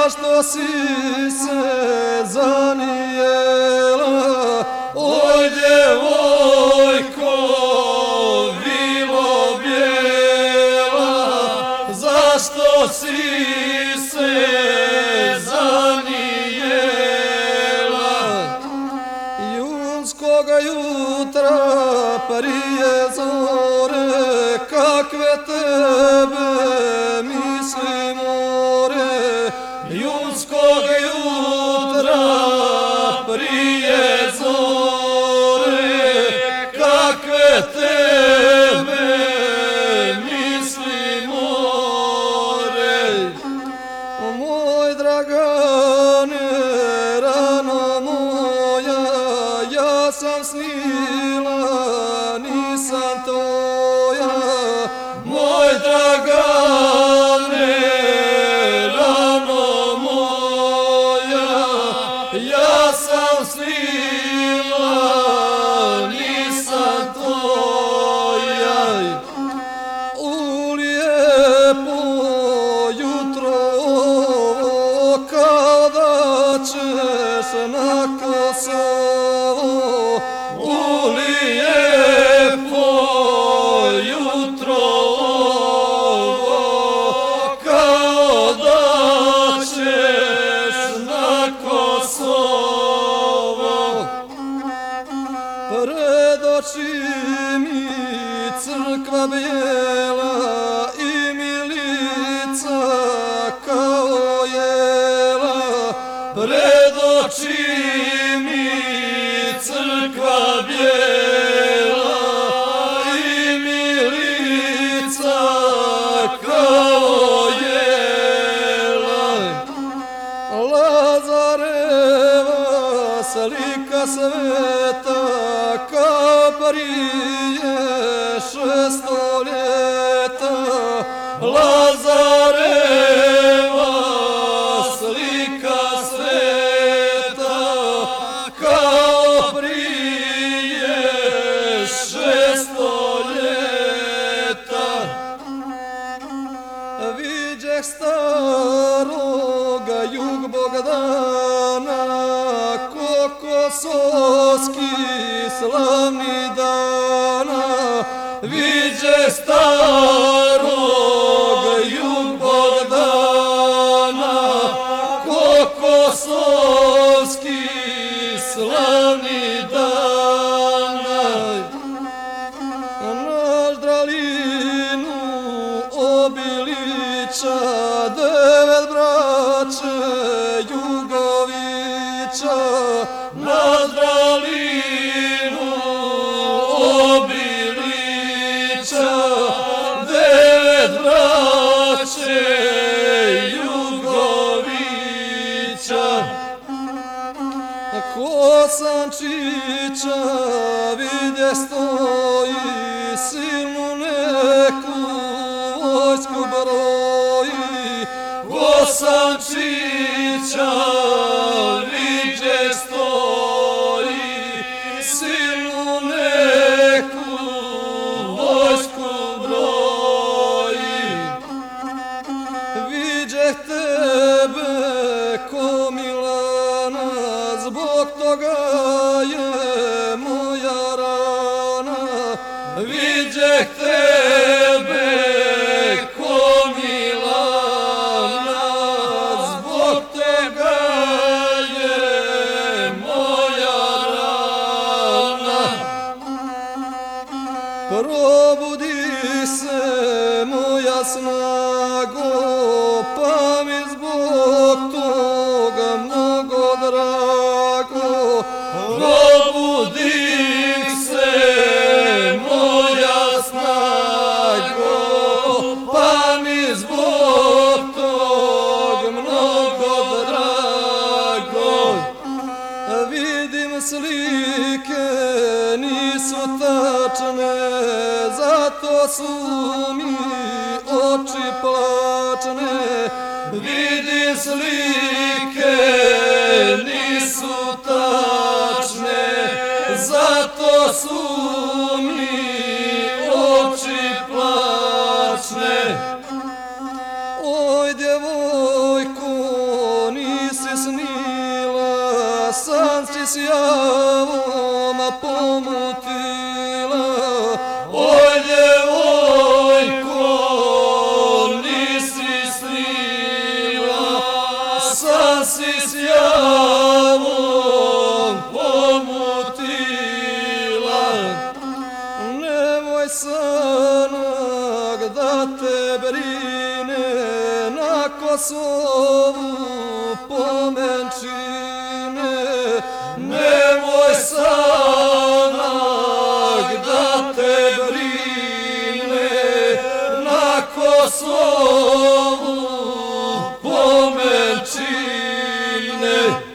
zašto si se zanijela, oj djevojko vilo bijela, zašto si se zanijela. Junskoga jutra prije zore, kakve tebe misli more, junskog jutra prije zore, kakve tebe misli more. Moj Dragane, rano moja, ja sam snila, nisam tvoja. Moj Dragane, rano moja, ja sam snila, nisam tvoja. U lijepo jutro kao da ćeš na Kosovo, u lijepo jutro kao da ćeš na Kosovo. Pred oči mi crkva bijela i milica kao jela, pred oči mi crkva bijela i milica kao jela. Lazareva slika sveta kao prije 600 ljeta, Lazareva slika sveta kao prije 600 ljeta. Viđeh staroga jug Bogdana, ko kosovski slavni dana. Viđeh starog jug Bogdana, ko kosovski slavni dana. Naš Dralinu Obilića, 9 braće Jugovića. Naš Dralinu Obilića, 9 braće Jugovića. Kosančića vidje stoji, silnu neku vojsku broji. Kosančića vidje stoji, silnu neku vojsku broji. Viđeh tebe ko Milana, zbog toga je moja rana. Viđeh tebe ko Milana, zbog toga je moja rana. Probudi se moja snago, pa mi zbog toga mnogo drago. Probudi se moja snago, pa mi zbog toga mnogo drago. Vidim slike nisu tačne, zato su mi oči plačne. Vidim slike nisu tačne, zato su mi oči plačne. Oj djevojko sam si s javom pomutila. Oj, djevojko, nisi slila, sam si s javom pomutila. Nemoj sanak da te brine, na Kosovu pomenčine. Nemoj sanak da te brine, na Kosovu pomenčine.